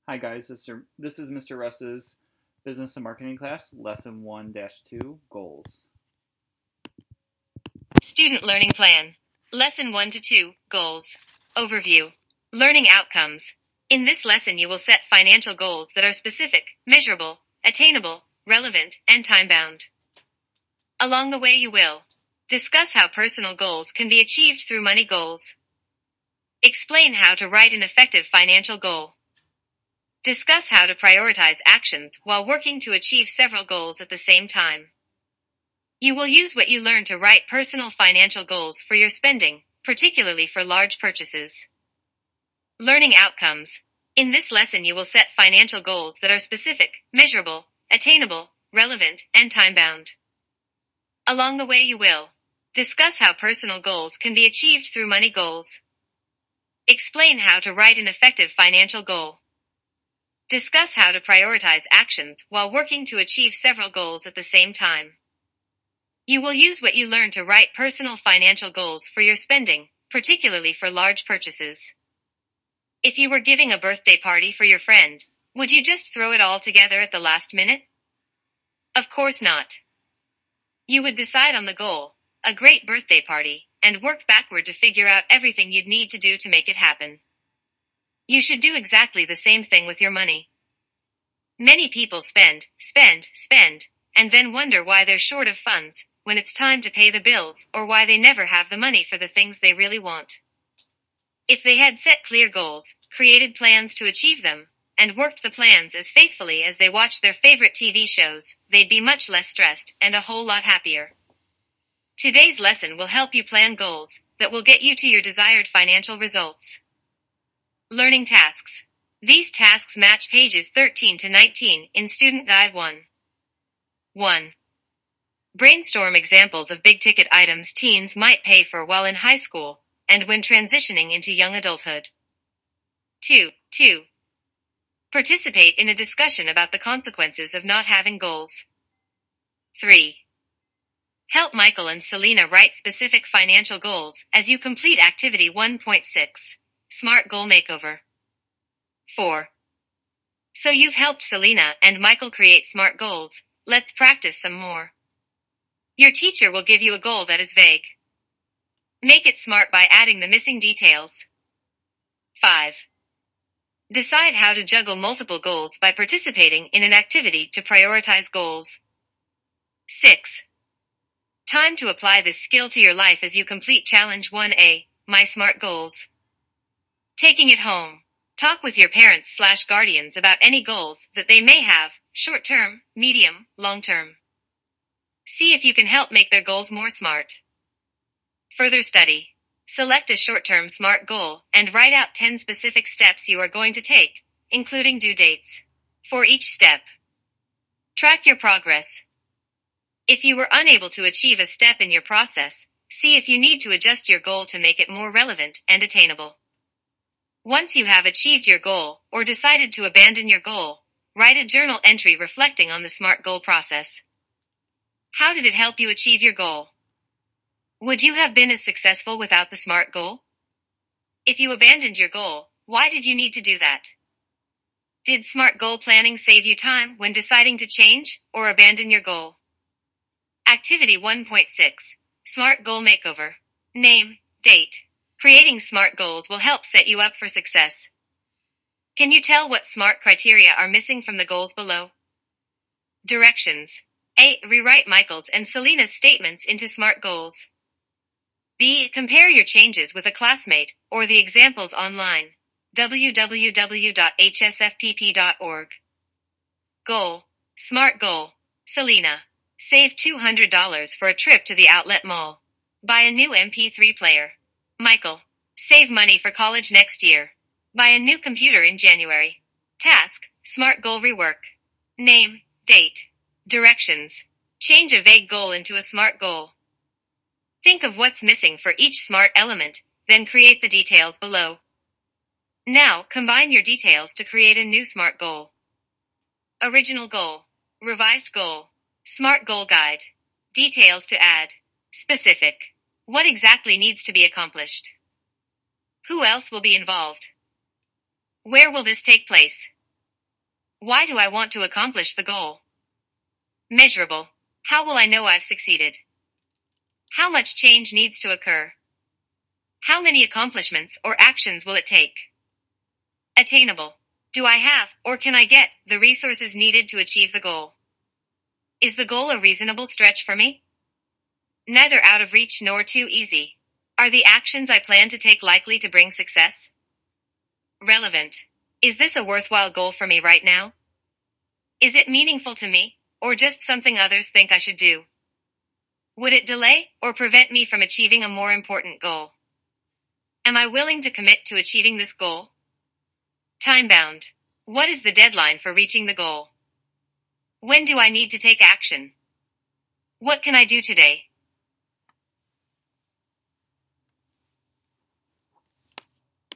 Hi guys, this is Mr. Russ's Business and Marketing class, Lesson 1-2, Goals. Student Learning Plan. Lesson 1 to 2, Goals. Overview. Learning Outcomes. In this lesson you will set financial goals that are specific, measurable, attainable, relevant, and time-bound. Along the way you will discuss how personal goals can be achieved through money goals. Explain how to write an effective financial goal. Discuss how to prioritize actions while working to achieve several goals at the same time. You will use what you learn to write personal financial goals for your spending, particularly for large purchases. Learning Outcomes. In this lesson you will set financial goals that are specific, measurable, attainable, relevant, and time-bound. Along the way you will discuss how personal goals can be achieved through money goals. Explain how to write an effective financial goal. Discuss how to prioritize actions while working to achieve several goals at the same time. You will use what you learn to write personal financial goals for your spending, particularly for large purchases. If you were giving a birthday party for your friend, would you just throw it all together at the last minute? Of course not. You would decide on the goal, a great birthday party, and work backward to figure out everything you'd need to do to make it happen. You should do exactly the same thing with your money. Many people spend, and then wonder why they're short of funds when it's time to pay the bills, or why they never have the money for the things they really want. If they had set clear goals, created plans to achieve them, and worked the plans as faithfully as they watched their favorite TV shows, they'd be much less stressed and a whole lot happier. Today's lesson will help you plan goals that will get you to your desired financial results. Learning Tasks. These tasks match pages 13 to 19 in Student Guide 1. 1. Brainstorm examples of big-ticket items teens might pay for while in high school and when transitioning into young adulthood. 2. Participate in a discussion about the consequences of not having goals. 3. Help Michael and Selena write specific financial goals as you complete Activity 1.6, Smart Goal Makeover. 4. So you've helped Selena and Michael create smart goals. Let's practice some more. Your teacher will give you a goal that is vague. Make it smart by adding the missing details. 5. Decide how to juggle multiple goals by participating in an activity to prioritize goals. 6. Time to apply this skill to your life as you complete Challenge 1A, My Smart Goals. Taking it home. Talk with your parents/guardians about any goals that they may have, short-term, medium, long-term. See if you can help make their goals more smart. Further study. Select a short-term SMART goal and write out 10 specific steps you are going to take, including due dates. For each step, track your progress. If you were unable to achieve a step in your process, see if you need to adjust your goal to make it more relevant and attainable. Once you have achieved your goal or decided to abandon your goal, write a journal entry reflecting on the SMART goal process. How did it help you achieve your goal? Would you have been as successful without the SMART goal? If you abandoned your goal, why did you need to do that? Did SMART goal planning save you time when deciding to change or abandon your goal? Activity 1.6, Smart Goal Makeover. Name, date. Creating SMART goals will help set you up for success. Can you tell what SMART criteria are missing from the goals below? Directions. A. Rewrite Michael's and Selena's statements into SMART goals. B. Compare your changes with a classmate or the examples online. www.hsfpp.org. Goal. SMART goal. Selena. Save $200 for a trip to the outlet mall. Buy a new MP3 player. Michael. Save money for college next year. Buy a new computer in January. Task. SMART goal rework. Name. Date. Directions. Change a vague goal into a SMART goal. Think of what's missing for each SMART element, then create the details below. Now, combine your details to create a new SMART goal. Original goal. Revised goal. SMART goal guide. Details to add. Specific. What exactly needs to be accomplished? Who else will be involved? Where will this take place? Why do I want to accomplish the goal? Measurable. How will I know I've succeeded? How much change needs to occur? How many accomplishments or actions will it take? Attainable. Do I have, or can I get, the resources needed to achieve the goal? Is the goal a reasonable stretch for me? Neither out of reach nor too easy. Are the actions I plan to take likely to bring success? Relevant. Is this a worthwhile goal for me right now? Is it meaningful to me, or just something others think I should do? Would it delay or prevent me from achieving a more important goal? Am I willing to commit to achieving this goal? Time-bound. What is the deadline for reaching the goal? When do I need to take action? What can I do today?